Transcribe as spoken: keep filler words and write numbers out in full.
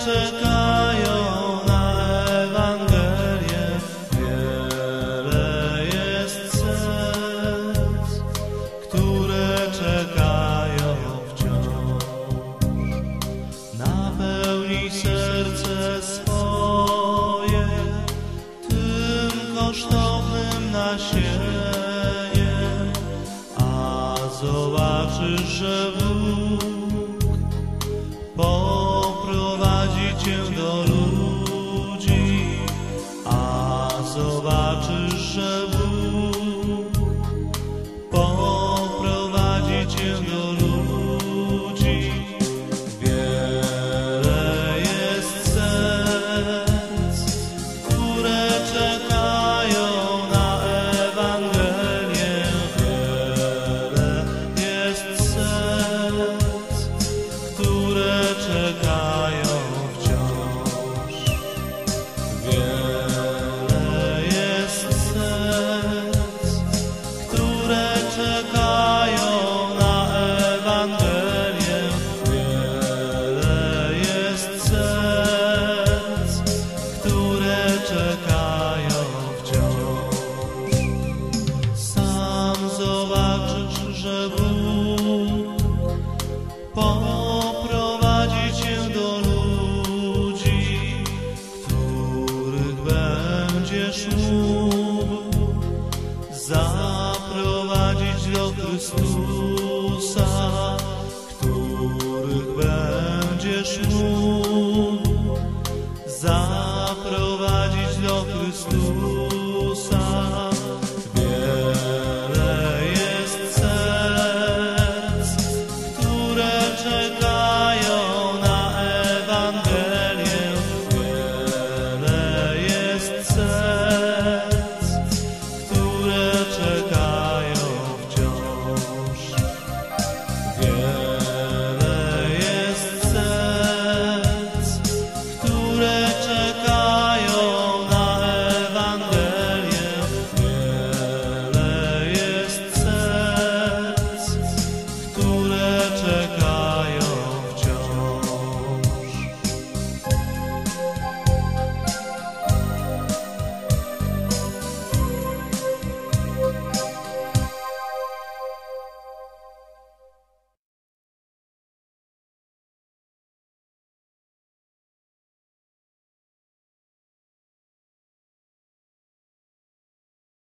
czekają na Ewangelię. Wiele jest serc, które czekają wciąż. Napełnij serce swoje tym kosztownym nasieniem, a zobaczysz, że Bóg poprowadzi cię do ludzi, a zobaczysz, że Bóg poprowadzi cię do ludzi. Wiele jest serc, które czekają na Ewangelię. Wiele jest serc, które czekają wciąż. Wiele jest serc, które czekają na Ewangelię. Wiele jest serc, które czekają wciąż. Sam zobaczysz, że Bóg poprowadzi cię do ludzi, których będziesz mógł zaprowadzić do Chrystusa, których będziesz mógł zaprowadzić do Chrystusa.